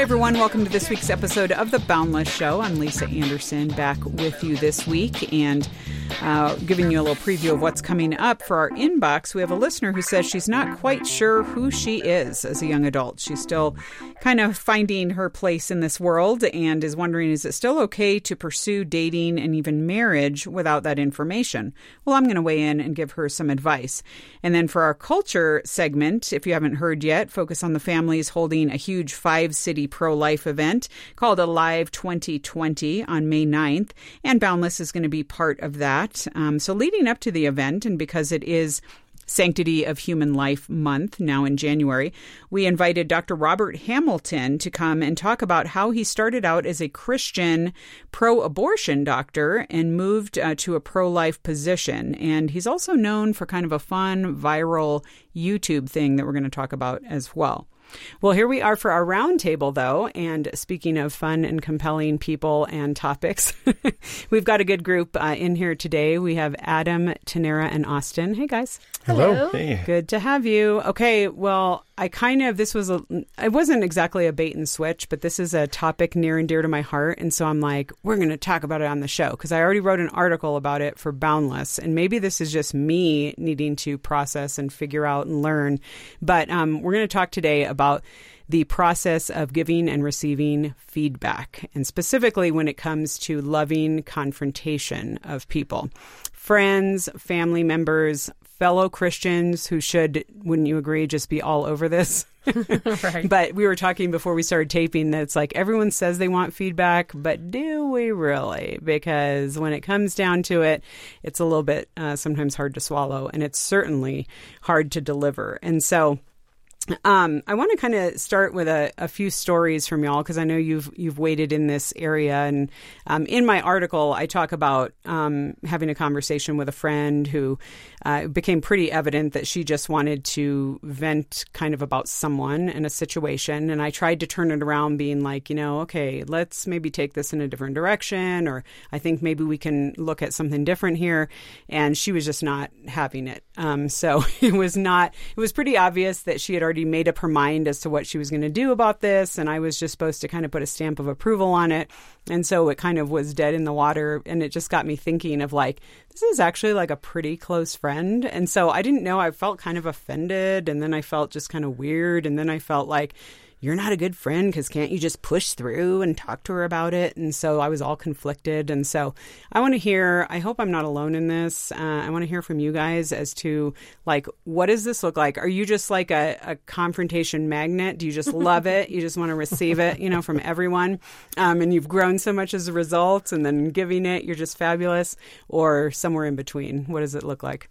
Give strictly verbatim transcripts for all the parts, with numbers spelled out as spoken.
Hey everyone, welcome to this week's episode of The Boundless Show. I'm Lisa Anderson, back with you this week and uh, giving you a little preview of what's coming up. For our inbox, we have a listener who says she's not quite sure who she is as a young adult. She's still kind of finding her place in this world and is wondering, is it still okay to pursue dating and even marriage without that information? Well, I'm going to weigh in and give her some advice. And then for our culture segment, if you haven't heard yet, Focus on the Family is holding a huge five-city pro-life event called Alive twenty twenty on May ninth, and Boundless is going to be part of that. Um, so leading up to the event, and because it is Sanctity of Human Life Month now in January, we invited Doctor Robert Hamilton to come and talk about how he started out as a Christian pro-abortion doctor and moved uh, to a pro-life position. And he's also known for kind of a fun, viral YouTube thing that we're going to talk about as well. Well, here we are for our roundtable, though. And speaking of fun and compelling people and topics, we've got a good group uh, in here today. We have Adam, Tanera, and Austin. Hey, guys. Hello. Hey. Good to have you. Okay, well, I kind of, this was a, it wasn't exactly a bait and switch, but this is a topic near and dear to my heart. And so I'm like, we're going to talk about it on the show because I already wrote an article about it for Boundless. And maybe this is just me needing to process and figure out and learn. But um, we're going to talk today about the process of giving and receiving feedback, and specifically when it comes to loving confrontation of people, friends, family members, fellow Christians who should, wouldn't you agree, just be all over this? Right. But we were talking before we started taping that it's like everyone says they want feedback, but do we really? Because when it comes down to it, it's a little bit uh, sometimes hard to swallow, and it's certainly hard to deliver. And so Um, I want to kind of start with a, a few stories from y'all because I know you've you've waded in this area. And um, in my article, I talk about um, having a conversation with a friend who uh, became pretty evident that she just wanted to vent kind of about someone in a situation. And I tried to turn it around being like, you know, okay, let's maybe take this in a different direction, or I think maybe we can look at something different here. And she was just not having it. Um, so it was not, it was pretty obvious that she had already made up her mind as to what she was going to do about this. And I was just supposed to kind of put a stamp of approval on it. And so it kind of was dead in the water. And it just got me thinking of like, this is actually like a pretty close friend. And so I didn't know, I felt kind of offended. And then I felt just kind of weird. And then I felt like, you're not a good friend because can't you just push through and talk to her about it? And so I was all conflicted. And so I want to hear, I hope I'm not alone in this. Uh, I want to hear from you guys as to like, what does this look like? Are you just like a, a confrontation magnet? Do you just love it? You just want to receive it, you know, from everyone? Um, and you've grown so much as a result, and then giving it, you're just fabulous, or somewhere in between? What does it look like?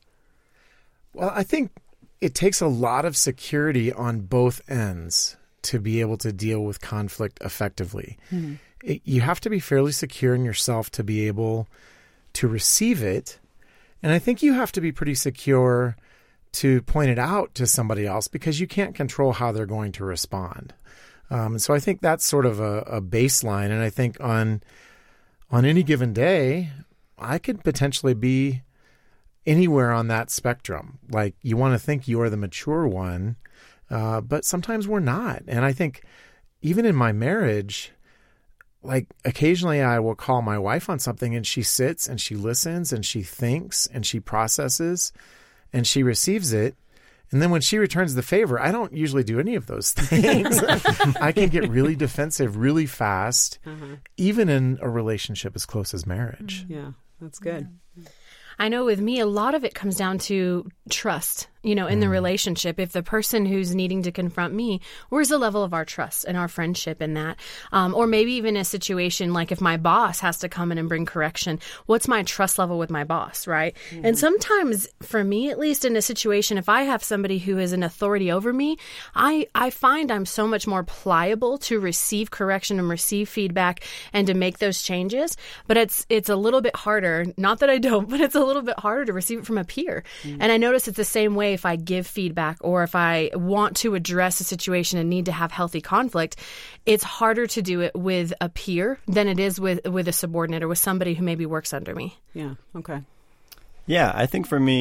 Well, I think it takes a lot of security on both ends to be able to deal with conflict effectively. Mm-hmm. It, you have to be fairly secure in yourself to be able to receive it. And I think you have to be pretty secure to point it out to somebody else because you can't control how they're going to respond. Um, so I think that's sort of a, a baseline. And I think on on any given day, I could potentially be anywhere on that spectrum. Like you want to think you are the mature one, Uh, but sometimes we're not. And I think even in my marriage, like occasionally I will call my wife on something and she sits and she listens and she thinks and she processes and she receives it. And then when she returns the favor, I don't usually do any of those things. I can get really defensive really fast, uh-huh. even in a relationship as close as marriage. Yeah, that's good. Yeah. I know with me, a lot of it comes down to trust, you know, in mm. the relationship. If the person who's needing to confront me, where's the level of our trust and our friendship in that? Um, or maybe even a situation like if my boss has to come in and bring correction, what's my trust level with my boss, right? Mm. And sometimes, for me at least, in a situation, if I have somebody who is an authority over me, I, I find I'm so much more pliable to receive correction and receive feedback and to make those changes. But it's it's a little bit harder, not that I don't, but it's a little bit harder to receive it from a peer. Mm. And I notice it's the same way if I give feedback or if I want to address a situation and need to have healthy conflict, it's harder to do it with a peer than it is with, with a subordinate or with somebody who maybe works under me. Yeah. Okay. Yeah, I think for me,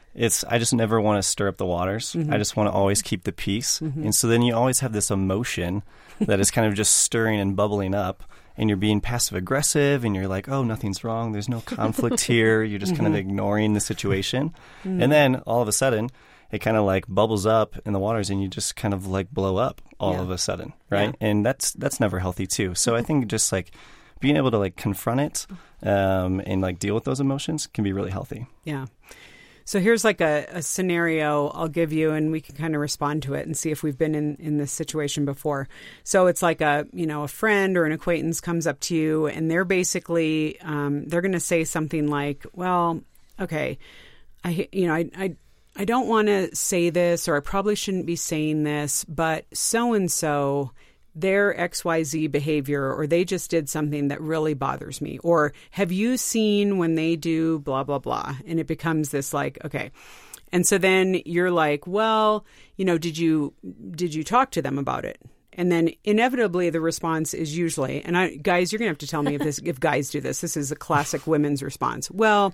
it's I just never want to stir up the waters. Mm-hmm. I just want to always keep the peace. Mm-hmm. And so then you always have this emotion that is kind of just stirring and bubbling up. And you're being passive-aggressive, and you're like, oh, nothing's wrong. There's no conflict here. You're just mm-hmm. kind of ignoring the situation. Mm-hmm. And then all of a sudden, it kind of like bubbles up in the waters, and you just kind of like blow up all yeah. of a sudden, right? Yeah. And that's that's never healthy too. So I think just like being able to like confront it um, and like deal with those emotions can be really healthy. Yeah. So here's like a, a scenario I'll give you, and we can kind of respond to it and see if we've been in, in this situation before. So it's like a, you know, a friend or an acquaintance comes up to you, and they're basically, um, they're going to say something like, well, okay, I, you know, I, I, I don't want to say this, or I probably shouldn't be saying this, but so-and-so, their X Y Z behavior, or they just did something that really bothers me. Or have you seen when they do blah, blah, blah? And it becomes this like, okay. And so then you're like, well, you know, did you did you talk to them about it? And then inevitably the response is usually, and I, guys, you're going to have to tell me if this, if guys do this. This is a classic women's response. Well,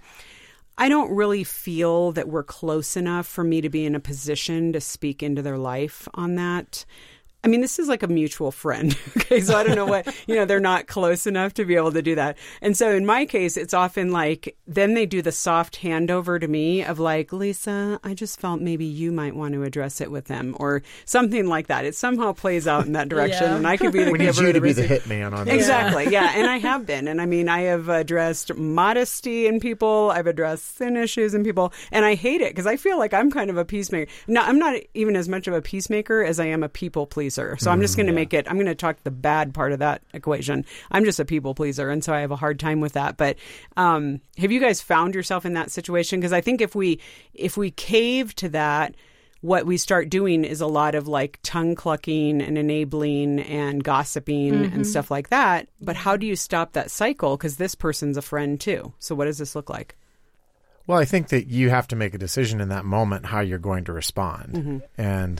I don't really feel that we're close enough for me to be in a position to speak into their life on that. I mean, this is like a mutual friend. Okay. So I don't know what, you know, they're not close enough to be able to do that. And so in my case, it's often like, then they do the soft handover to me of like, Lisa, I just felt maybe you might want to address it with them, or something like that. It somehow plays out in that direction. Yeah. And I could be the we giver. need you to the be the hitman on this. Exactly. Yeah. And I have been. And I mean, I have addressed modesty in people. I've addressed sin issues in people. And I hate it because I feel like I'm kind of a peacemaker. No, I'm not even as much of a peacemaker as I am a people pleaser. So I'm just going to yeah. make it, I'm going to talk the bad part of that equation. I'm just a people pleaser. And so I have a hard time with that. But um, have you guys found yourself in that situation? Because I think if we, if we cave to that, what we start doing is a lot of like tongue clucking and enabling and gossiping mm-hmm. and stuff like that. But how do you stop that cycle? Because this person's a friend too. So what does this look like? Well, I think that you have to make a decision in that moment how you're going to respond. Mm-hmm. And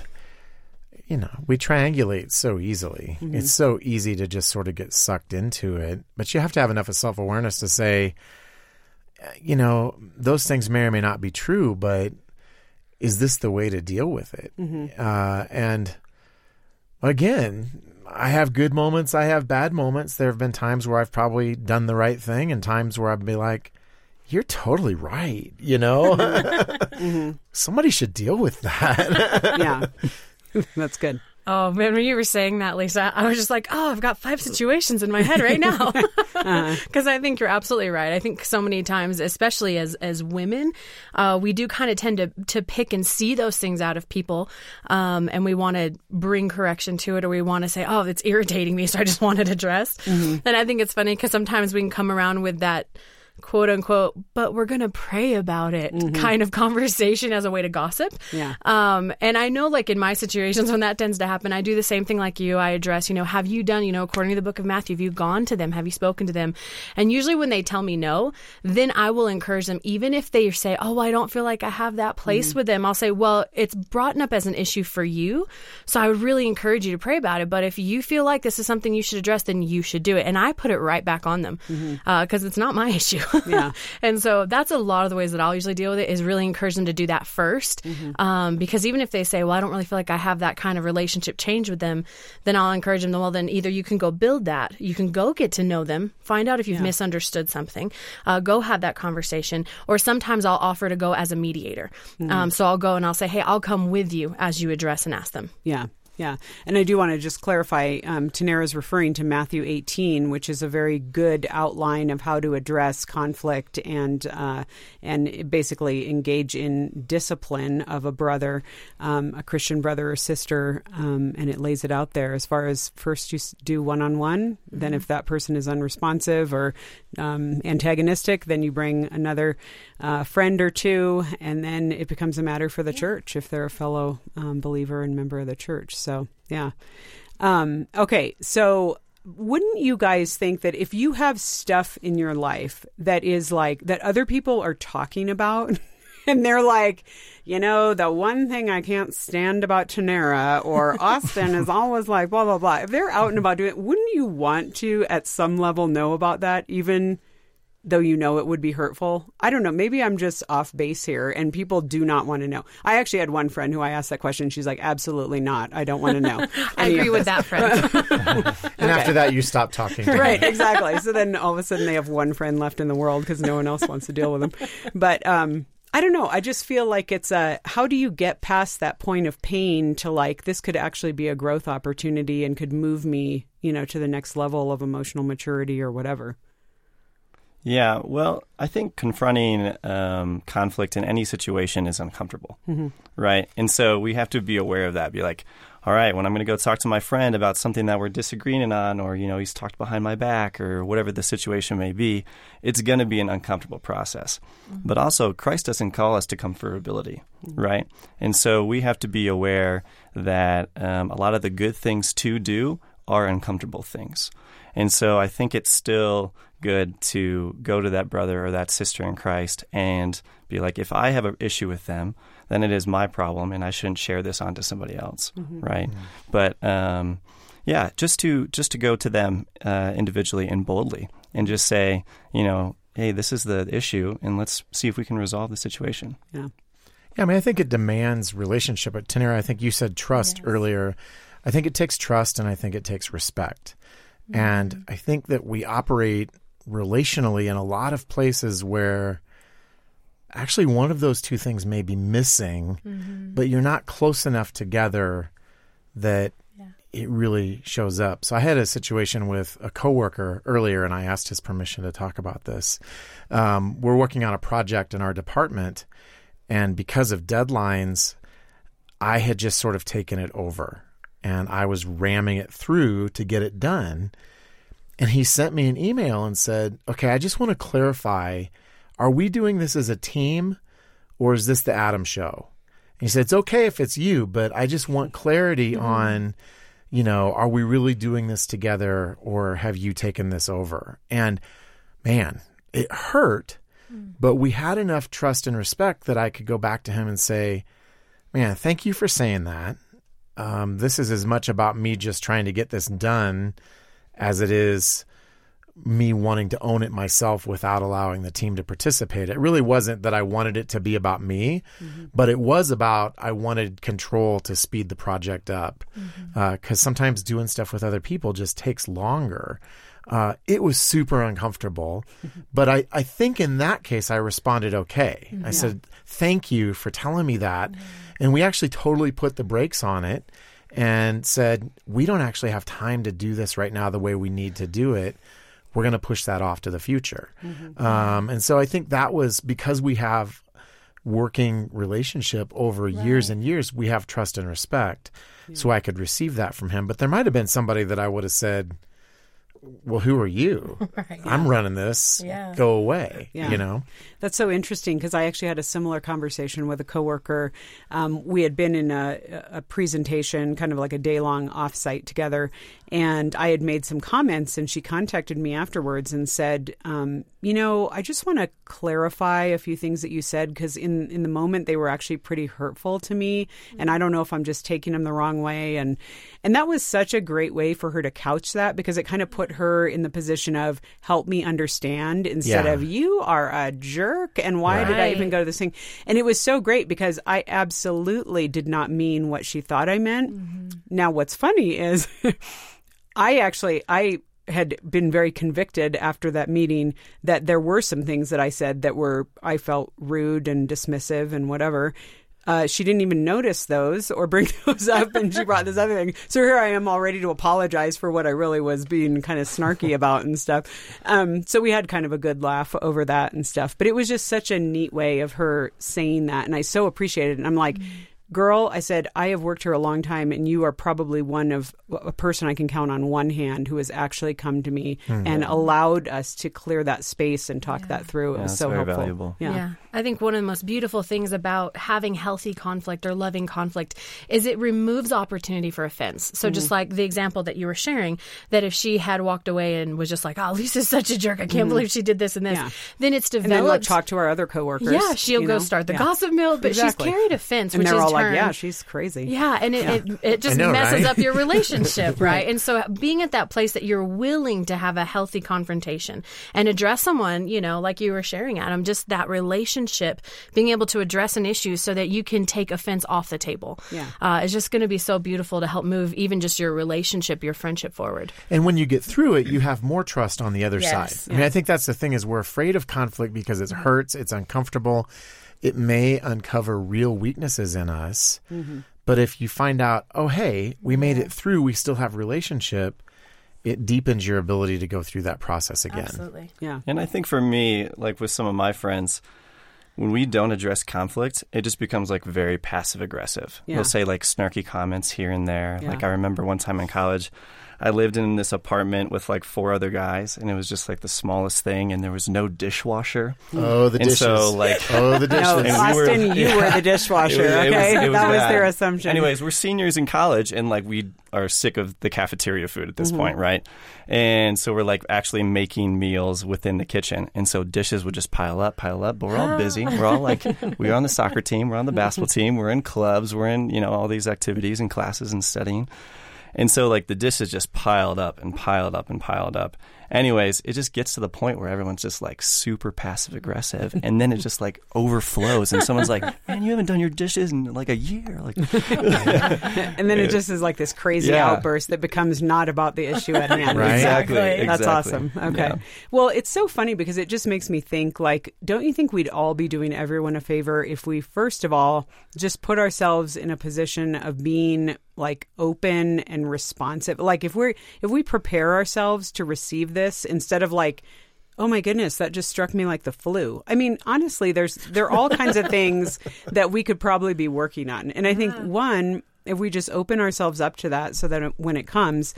you know, we triangulate so easily. Mm-hmm. It's so easy to just sort of get sucked into it. But you have to have enough of self-awareness to say, you know, those things may or may not be true, but is this the way to deal with it? Mm-hmm. Uh, and again, I have good moments. I have bad moments. There have been times where I've probably done the right thing and times where I'd be like, you're totally right, you know? mm-hmm. Somebody should deal with that. Yeah. That's good. Oh, man, when you were saying that, Lisa, I was just like, oh, I've got five situations in my head right now. Because uh-huh. I think you're absolutely right. I think so many times, especially as as women, uh, we do kind of tend to, to pick and see those things out of people. Um, and we want to bring correction to it, or we want to say, oh, it's irritating me, so I just want it addressed. Mm-hmm. And I think it's funny because sometimes we can come around with that quote unquote, but we're going to pray about it mm-hmm. kind of conversation as a way to gossip. Yeah. Um, and I know like in my situations when that tends to happen, I do the same thing like you. I address, you know, have you done, you know, according to the book of Matthew, have you gone to them? Have you spoken to them? And usually when they tell me no, then I will encourage them, even if they say, oh, I don't feel like I have that place mm-hmm. with them. I'll say, well, it's brought up as an issue for you. So I would really encourage you to pray about it. But if you feel like this is something you should address, then you should do it. And I put it right back on them because mm-hmm. uh, it's not my issue. Yeah. And so that's a lot of the ways that I'll usually deal with it, is really encourage them to do that first. Mm-hmm. Um, because even if they say, well, I don't really feel like I have that kind of relationship change with them, then I'll encourage them to, well, then either you can go build that, you can go get to know them, find out if you've yeah. misunderstood something, uh, go have that conversation. Or sometimes I'll offer to go as a mediator. Mm-hmm. Um, so I'll go and I'll say, hey, I'll come with you as you address and ask them. Yeah. Yeah. And I do want to just clarify, um, Tanera's referring to Matthew eighteen, which is a very good outline of how to address conflict and uh, and basically engage in discipline of a brother, um, a Christian brother or sister. Um, and it lays it out there as far as first you do one-on-one. Mm-hmm. Then if that person is unresponsive or um, antagonistic, then you bring another uh, friend or two. And then it becomes a matter for the yeah. church if they're a fellow um, believer and member of the church. So, yeah. Um, okay. So wouldn't you guys think that if you have stuff in your life that is like that other people are talking about and they're like, you know, the one thing I can't stand about Tanera or Austin is always like blah, blah, blah. If they're out and about doing it, wouldn't you want to at some level know about that even though you know it would be hurtful? I don't know. Maybe I'm just off base here and people do not want to know. I actually had one friend who I asked that question. She's like, absolutely not. I don't want to know. I agree with that friend. And okay. After that, you stop talking to Right, them. exactly. So then all of a sudden they have one friend left in the world because no one else wants to deal with them. But um, I don't know. I just feel like it's a, how do you get past that point of pain to like, this could actually be a growth opportunity and could move me, you know, to the next level of emotional maturity or whatever. Yeah, well, I think confronting um, conflict in any situation is uncomfortable, mm-hmm. right? And so we have to be aware of that. Be like, all right, when I'm going to go talk to my friend about something that we're disagreeing on, or, you know, he's talked behind my back, or whatever the situation may be, it's going to be an uncomfortable process. Mm-hmm. But also, Christ doesn't call us to comfortability, mm-hmm. right? And so we have to be aware that um, a lot of the good things to do are uncomfortable things. And so I think it's still good to go to that brother or that sister in Christ and be like, if I have an issue with them, then it is my problem and I shouldn't share this on to somebody else, mm-hmm. right? Mm-hmm. But um, yeah, just to just to go to them uh, individually and boldly and just say, you know, hey, this is the issue and let's see if we can resolve the situation. Yeah. Yeah, I mean, I think it demands relationship. But Tanera, I think you said trust yes. earlier. I think it takes trust and I think it takes respect. Mm-hmm. And I think that we operate relationally in a lot of places where actually one of those two things may be missing, mm-hmm. but you're not close enough together that yeah. it really shows up. So I had a situation with a coworker earlier, and I asked his permission to talk about this. Um, we're working on a project in our department, and because of deadlines, I had just sort of taken it over, and I was ramming it through to get it done. And he sent me an email and said, okay, I just want to clarify, are we doing this as a team or is this the Adam show? And he said, it's okay if it's you, but I just want clarity mm-hmm. on, you know, are we really doing this together or have you taken this over? And man, it hurt, mm. but we had enough trust and respect that I could go back to him and say, man, thank you for saying that. Um, this is as much about me just trying to get this done as it is me wanting to own it myself without allowing the team to participate. It really wasn't that I wanted it to be about me, mm-hmm. but it was about I wanted control to speed the project up. Mm-hmm. Uh, 'cause sometimes doing stuff with other people just takes longer. Uh, it was super uncomfortable, mm-hmm. but I, I think in that case I responded okay. Mm-hmm. I said, thank you for telling me that. Mm-hmm. And we actually totally put the brakes on it and said, we don't actually have time to do this right now the way we need to do it. We're going to push that off to the future. Mm-hmm. Um, and so I think that was because we have working relationship over right. years and years, we have trust and respect. Yeah. So I could receive that from him. But there might have been somebody that I would have said, well, who are you? Right. I'm running this. Yeah. Go away. Yeah. You know? That's so interesting because I actually had a similar conversation with a coworker. Um, we had been in a, a presentation, kind of like a day-long offsite together, and I had made some comments, and she contacted me afterwards and said, um, you know, I just want to clarify a few things that you said because in, in the moment they were actually pretty hurtful to me, mm-hmm. and I don't know if I'm just taking them the wrong way. And, and that was such a great way for her to couch that because it kind of put her in the position of help me understand instead yeah. of you are a jerk and why right. did I even go to this thing? And it was so great because I absolutely did not mean what she thought I meant. Mm-hmm. Now, what's funny is I actually, I had been very convicted after that meeting that there were some things that I said that were, I felt rude and dismissive and whatever. Uh, she didn't even notice those or bring those up, and she brought this other thing. So here I am all ready to apologize for what I really was being kind of snarky about and stuff. Um, so we had kind of a good laugh over that and stuff. But it was just such a neat way of her saying that, and I so appreciated it. And I'm like, mm-hmm. girl, I said, I have worked here a long time, and you are probably one of a person I can count on one hand who has actually come to me mm-hmm. and allowed us to clear that space and talk yeah. that through. It yeah, was so very helpful. Valuable. Yeah. yeah. I think one of the most beautiful things about having healthy conflict or loving conflict is it removes opportunity for offense. So mm-hmm. just like the example that you were sharing, that if she had walked away and was just like, oh, Lisa's such a jerk, I can't mm-hmm. believe she did this and this, yeah. then it's developed. And then like, talk to our other coworkers. Yeah, she'll go know? start the yeah. gossip mill, but exactly. she's carried offense, and which they're is all like, turn- yeah, she's crazy. Yeah, and it, it, it just I know, messes right? up your relationship, right? And so being at that place that you're willing to have a healthy confrontation and address someone, you know, like you were sharing, Adam, just that relationship, being able to address an issue so that you can take offense off the table. Yeah. Uh, it's just going to be so beautiful to help move even just your relationship, your friendship forward. And when you get through it, you have more trust on the other Yes. side. I mean, I think that's the thing is we're afraid of conflict because it hurts, it's uncomfortable. It may uncover real weaknesses in us. Mm-hmm. But if you find out, oh, hey, we made it through, we still have relationship, it deepens your ability to go through that process again. Absolutely. Yeah. And I think for me, like with some of my friends, when we don't address conflict, it just becomes like very passive aggressive. Yeah. We'll say like snarky comments here and there. Yeah. Like I remember one time in college, I lived in this apartment with like four other guys, and it was just like the smallest thing, and there was no dishwasher. Oh, the And dishes. so, like- oh, the dishes. No, And we Austin, were- you were the dishwasher, It was- it was- okay? it was that was bad. their assumption. Anyways, we're seniors in college, and like we are sick of the cafeteria food at this Mm-hmm. point, right? And so we're like actually making meals within the kitchen, and so dishes would just pile up, pile up. But we're all busy. We're all like, we're on the soccer team, we're on the basketball team, we're in clubs, we're in you know all these activities and classes and studying. And so, like, the dishes just piled up and piled up and piled up. Anyways, it just gets to the point where everyone's just, like, super passive-aggressive. And then it just, like, overflows. And someone's like, man, you haven't done your dishes in, like, a year. Like, and then it just is like this crazy Yeah. outburst that becomes not about the issue at hand. Right. Exactly. That's exactly. awesome. Okay. Yeah. Well, it's so funny because it just makes me think, like, don't you think we'd all be doing everyone a favor if we, first of all, just put ourselves in a position of being like open and responsive? Like if we're if we prepare ourselves to receive this instead of like, oh my goodness, that just struck me like the flu. I mean, honestly, there's there are all kinds of things that we could probably be working on. And I think one, if we just open ourselves up to that so that when it comes,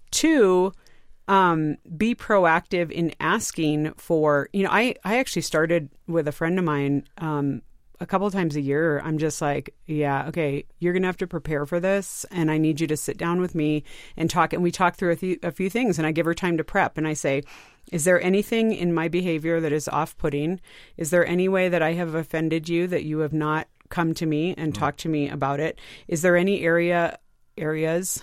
two, um, be proactive in asking for, you know, I, I actually started with a friend of mine, um, a couple of times a year. I'm just like, yeah, okay, you're going to have to prepare for this. And I need you to sit down with me and talk. And we talk through a few, a few things, and I give her time to prep. And I say, is there anything in my behavior that is off-putting? Is there any way that I have offended you that you have not come to me and talked to me about it? Is there any area areas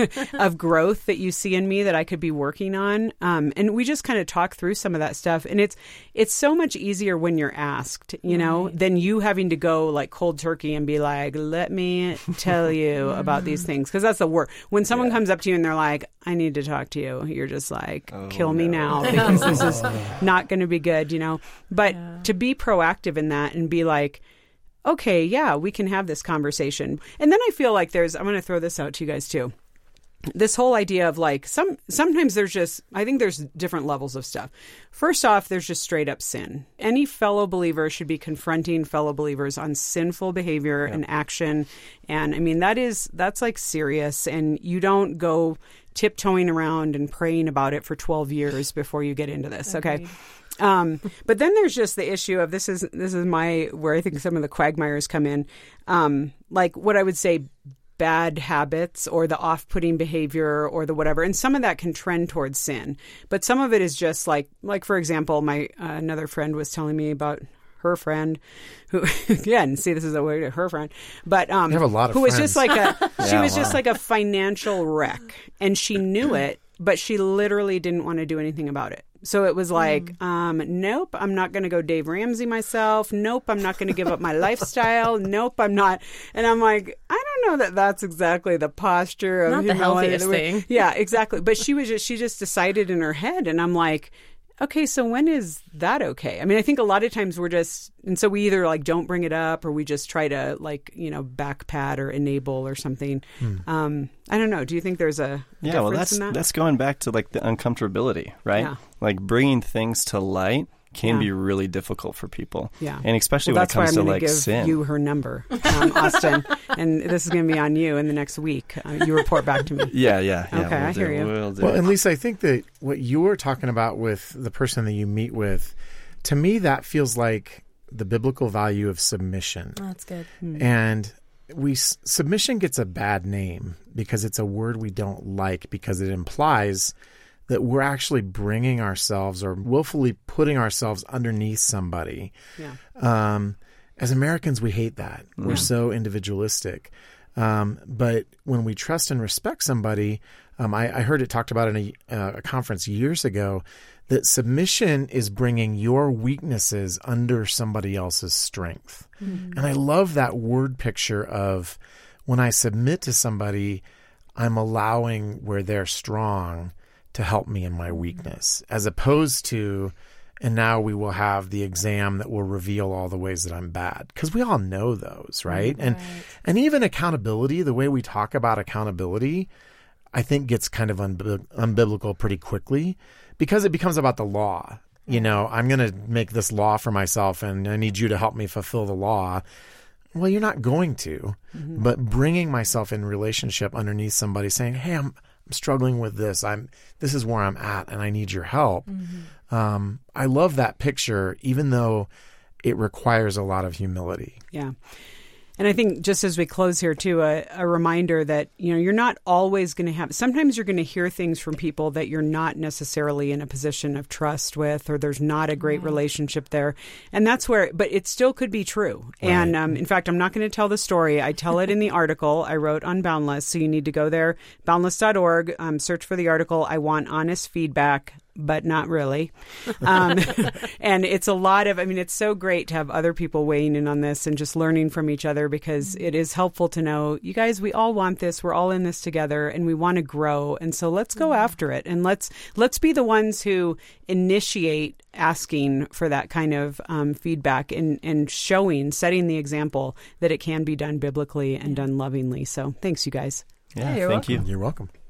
of growth that you see in me that I could be working on? Um, and we just kind of talk through some of that stuff. And it's it's so much easier when you're asked, you know, Right. than you having to go like cold turkey and be like, let me tell you about these things. Because that's the worst. When someone comes up to you and they're like, I need to talk to you, you're just like, Oh, kill me no. now because this is not going to be good, you know. But Yeah. to be proactive in that and be like, okay, yeah, we can have this conversation. And then I feel like there's, I'm going to throw this out to you guys too. This whole idea of like, some sometimes there's just, I think there's different levels of stuff. First off, there's just straight up sin. Any fellow believer should be confronting fellow believers on sinful behavior and action. And I mean, that is, that's like serious. And you don't go tiptoeing around and praying about it for twelve years before you get into this. Okay. Agreed. Um, but then there's just the issue of this is this is my where I think some of the quagmires come in, um, like what I would say bad habits or the off-putting behavior or the whatever, and some of that can trend towards sin. But some of it is just like like for example, my uh, another friend was telling me about her friend who again see this is a way to her friend, but um, You have a lot of who was just friends. like a she Yeah, was just wow. like a financial wreck, and she knew it, but she literally didn't want to do anything about it. So it was like, um, nope, I'm not going to go Dave Ramsey myself. Nope, I'm not going to give up my lifestyle. Nope, I'm not. And I'm like, I don't know that that's exactly the posture of Not the you know, healthiest the- thing. Yeah, exactly. But she was just she just decided in her head, and I'm like, okay, so when is that okay? I mean, I think a lot of times we're just, and so we either like don't bring it up or we just try to like, you know, back pat or enable or something. Um, I don't know. Do you think there's a Yeah, difference well, that's in that? that's going back to like the uncomfortability, right? Yeah. Like bringing things to light can Yeah. be really difficult for people. Yeah. And especially Well, when it that's why comes I'm to going like to give sin. you her number, um, Austin, and this is going to be on you in the next week. Uh, you report back to me. Yeah, yeah, yeah. Okay, we'll I do, hear you. We'll do. Well, and Lisa, I think that what you were talking about with the person that you meet with, to me, that feels like the biblical value of submission. Oh, that's good. And we s- submission gets a bad name because it's a word we don't like because it implies that we're actually bringing ourselves or willfully putting ourselves underneath somebody. Yeah. Um, as Americans, we hate that. Mm. We're so individualistic. Um, but when we trust and respect somebody, um, I, I heard it talked about in a, uh, a conference years ago, that submission is bringing your weaknesses under somebody else's strength. Mm-hmm. And I love that word picture of when I submit to somebody, I'm allowing where they're strong to help me in my weakness, as opposed to, and now we will have the exam that will reveal all the ways that I'm bad. Because we all know those, right? Right. And and even accountability, the way we talk about accountability, I think gets kind of unbi- unbiblical pretty quickly because it becomes about the law. You know, I'm going to make this law for myself and I need you to help me fulfill the law. Well, you're not going to. Mm-hmm. But bringing myself in relationship underneath somebody saying, hey, I'm I'm struggling with this. I'm this is where I'm at and I need your help. Mm-hmm. Um, I love that picture, even though it requires a lot of humility. Yeah. And I think just as we close here, too, a, a reminder that, you know, you're not always going to have, sometimes you're going to hear things from people that you're not necessarily in a position of trust with, or there's not a great right. relationship there. And that's where, but it still could be true. Right. And um, in fact, I'm not going to tell the story. I tell it in the article I wrote on Boundless. So you need to go there, boundless dot org, um, search for the article. I want honest feedback. But not really. Um, and it's a lot of, I mean, it's so great to have other people weighing in on this and just learning from each other, because it is helpful to know, you guys, we all want this. We're all in this together and we want to grow. And so let's go after it. And let's let's be the ones who initiate asking for that kind of um, feedback and, and showing, setting the example that it can be done biblically and done lovingly. So thanks, you guys. Yeah, yeah thank welcome. you. You're welcome.